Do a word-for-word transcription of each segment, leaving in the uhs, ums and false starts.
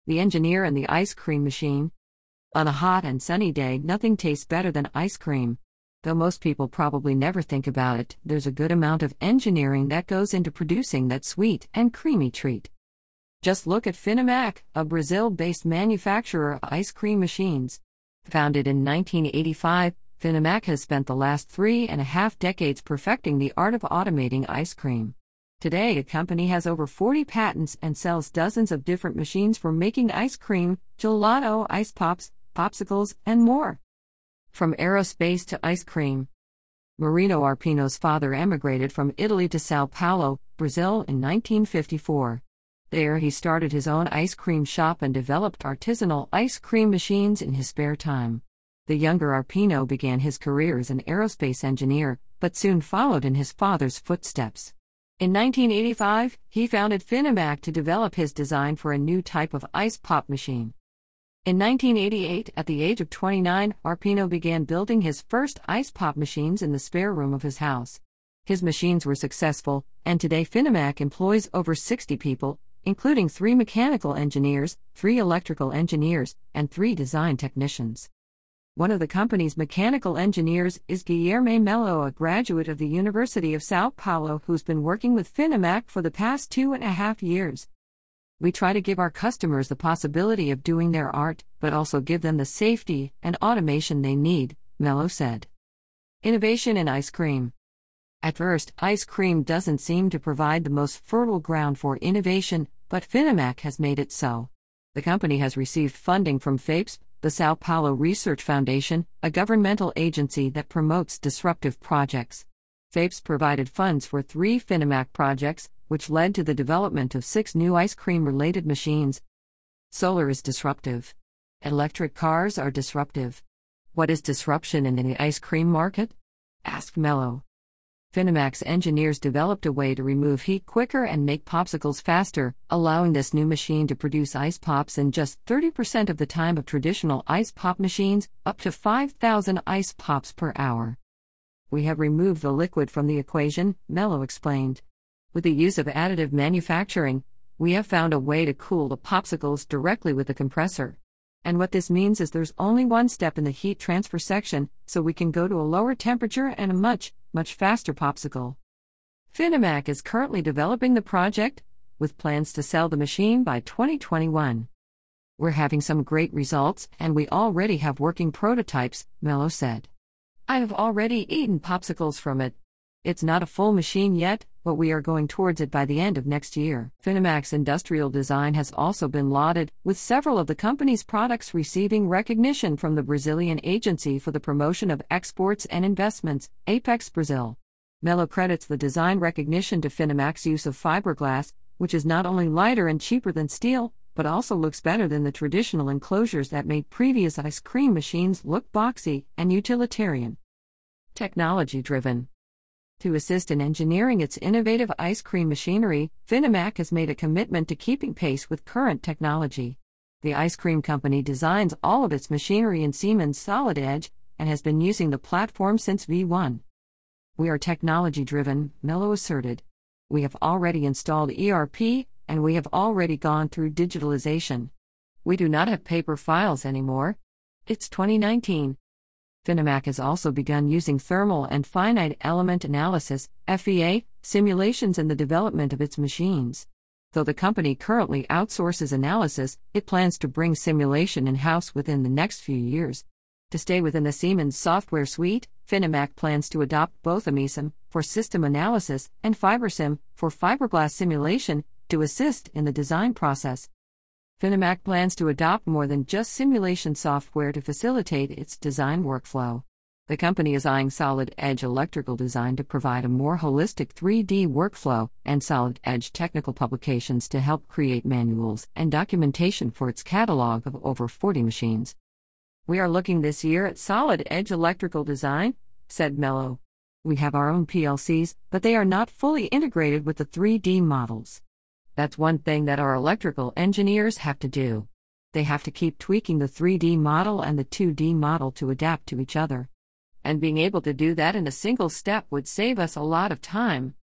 The engineer and the ice cream machine. On a hot and sunny day, nothing tastes better than ice cream. Though most people probably never think about it, there's a good amount of engineering that goes into producing that sweet and creamy treat. Just look at Finamac, a Brazil-based manufacturer of ice cream machines. Founded in nineteen eighty-five, Finamac has spent the last three and a half decades perfecting the art of automating ice cream. Today, the company has over forty patents and sells dozens of different machines for making ice cream, gelato, ice pops, popsicles, and more. From aerospace to ice cream. Marino Arpino's father emigrated from Italy to Sao Paulo, Brazil in nineteen fifty-four. There he started his own ice cream shop and developed artisanal ice cream machines in his spare time. The younger Arpino began his career as an aerospace engineer, but soon followed in his father's footsteps. In nineteen eighty-five, he founded Finamac to develop his design for a new type of ice pop machine. In nineteen eighty-eight, at the age of twenty-nine, Arpino began building his first ice pop machines in the spare room of his house. His machines were successful, and today Finamac employs over sixty people, including three mechanical engineers, three electrical engineers, and three design technicians. One of the company's mechanical engineers is Guilherme Melo, a graduate of the University of Sao Paulo who's been working with Finamac for the past two and a half years. We try to give our customers the possibility of doing their art, but also give them the safety and automation they need, Melo said. Innovation in ice cream. At first, ice cream doesn't seem to provide the most fertile ground for innovation, but Finamac has made it so. The company has received funding from FAPES, the Sao Paulo Research Foundation, a governmental agency that promotes disruptive projects. FAPES provided funds for three Finamac projects, which led to the development of six new ice cream-related machines. Solar is disruptive. Electric cars are disruptive. What is disruption in the ice cream market? Asked Melo. Finamac's engineers developed a way to remove heat quicker and make popsicles faster, allowing this new machine to produce ice pops in just thirty percent of the time of traditional ice pop machines, up to five thousand ice pops per hour. We have removed the liquid from the equation, Melo explained. With the use of additive manufacturing, we have found a way to cool the popsicles directly with the compressor. And what this means is there's only one step in the heat transfer section, so we can go to a lower temperature and a much, much faster popsicle. Finamac is currently developing the project, with plans to sell the machine by twenty twenty-one. We're having some great results, and we already have working prototypes, Melo said. I have already eaten popsicles from it. It's not a full machine yet, but we are going towards it by the end of next year. Finamac's industrial design has also been lauded, with several of the company's products receiving recognition from the Brazilian Agency for the Promotion of Exports and Investments, Apex Brazil. Melo credits the design recognition to Finamac's use of fiberglass, which is not only lighter and cheaper than steel, but also looks better than the traditional enclosures that made previous ice cream machines look boxy and utilitarian. Technology-driven. To assist in engineering its innovative ice cream machinery, Finamac has made a commitment to keeping pace with current technology. The ice cream company designs all of its machinery in Siemens Solid Edge, and has been using the platform since V one. We are technology-driven, Melo asserted. We have already installed E R P, and we have already gone through digitalization. We do not have paper files anymore. It's twenty nineteen. Finamac has also begun using thermal and finite element analysis, F E A, simulations in the development of its machines. Though the company currently outsources analysis, it plans to bring simulation in-house within the next few years. To stay within the Siemens software suite, Finamac plans to adopt both AMISIM, for system analysis, and FiberSim, for fiberglass simulation, to assist in the design process. Finamac plans to adopt more than just simulation software to facilitate its design workflow. The company is eyeing Solid Edge electrical design to provide a more holistic three D workflow, and Solid Edge technical publications to help create manuals and documentation for its catalog of over forty machines. We are looking this year at Solid Edge electrical design, said Melo. We have our own P L Cs, but they are not fully integrated with the three D models. That's one thing that our electrical engineers have to do. They have to keep tweaking the three D model and the two D model to adapt to each other. And being able to do that in a single step would save us a lot of time.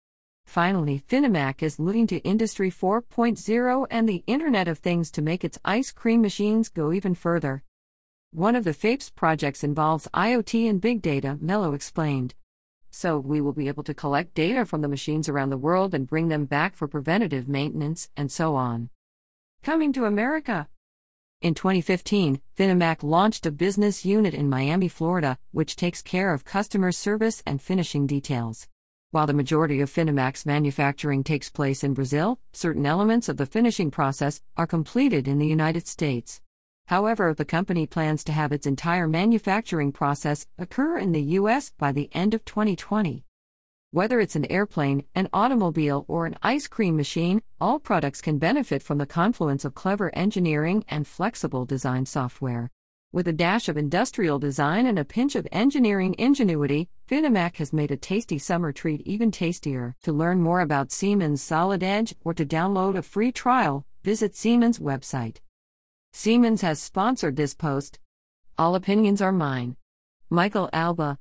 Finally, Finamac is looking to Industry four point oh and the Internet of Things to make its ice cream machines go even further. One of the FAPES projects involves IoT and big data, Mello explained. So, we will be able to collect data from the machines around the world and bring them back for preventative maintenance, and so on. Coming to America. In twenty fifteen, Finamac launched a business unit in Miami, Florida, which takes care of customer service and finishing details. While the majority of Finamac's manufacturing takes place in Brazil, certain elements of the finishing process are completed in the United States. However, the company plans to have its entire manufacturing process occur in the U S by the end of twenty twenty. Whether it's an airplane, an automobile, or an ice cream machine, all products can benefit from the confluence of clever engineering and flexible design software. With a dash of industrial design and a pinch of engineering ingenuity, Finamac has made a tasty summer treat even tastier. To learn more about Siemens Solid Edge or to download a free trial, visit Siemens' website. Siemens has sponsored this post. All opinions are mine. Michael Alba.